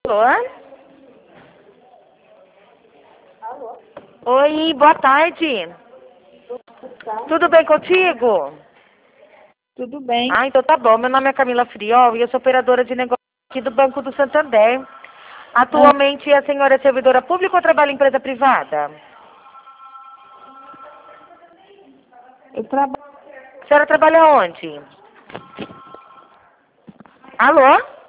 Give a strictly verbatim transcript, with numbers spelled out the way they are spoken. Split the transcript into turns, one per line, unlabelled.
Alô?
Alô?
Oi, boa tarde. Tudo bem contigo?
Tudo bem?
Ah, então tá bom. Meu nome é Camila Friol e eu sou operadora de negócio aqui do Banco do Santander. Atualmente a senhora é servidora pública ou trabalha em empresa privada?
Eu trabalho.
A senhora trabalha onde? Alô?